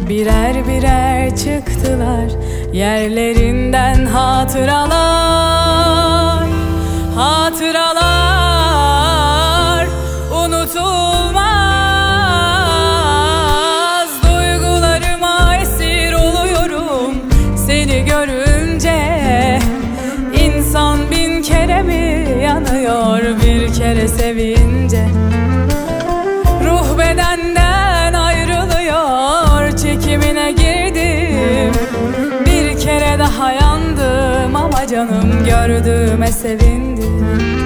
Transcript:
Birer birer çıktılar yerlerinden hatıralar. Hatıralar unutulmaz. Duygularıma esir oluyorum seni görünce. İnsan bin kere mi yanıyor bir kere sevince? Ruh bedenden ayrılıyor, çekimine girdim. Bir kere daha yandım ama canım gördüğüme sevindim.